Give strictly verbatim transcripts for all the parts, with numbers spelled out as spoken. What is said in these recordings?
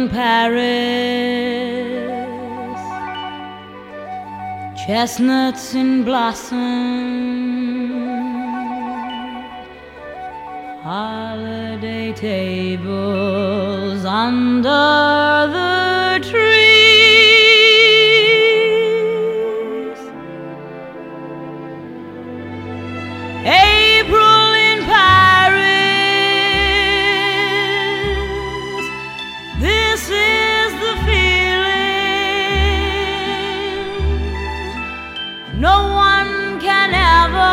in Paris, chestnuts in blossom, holiday tables under the trees. April in Paris, this is the feeling no one can ever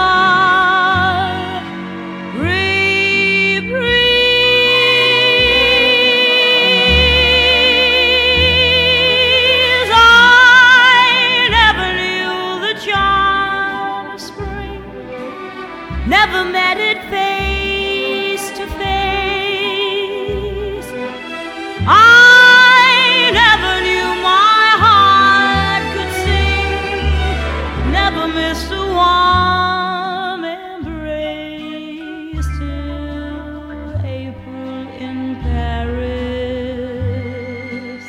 reprise. I never knew the charm of spring, never met it face to face. I never knew my heart could sing, never missed a warm embrace till April in Paris.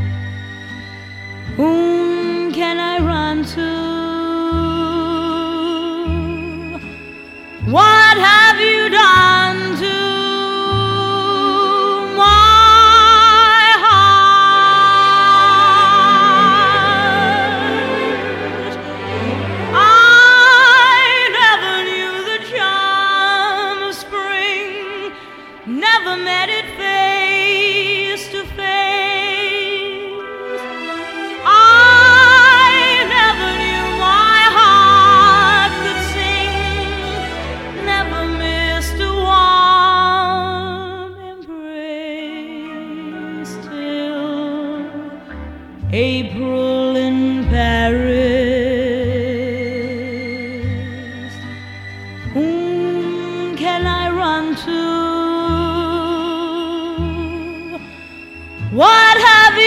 Whom can I run to? What have you done to my heart? I never knew the charm of spring, never met it face to face. I never knew my heart could sing, never missed a warm embrace till April in Paris. Whom can I run to? What have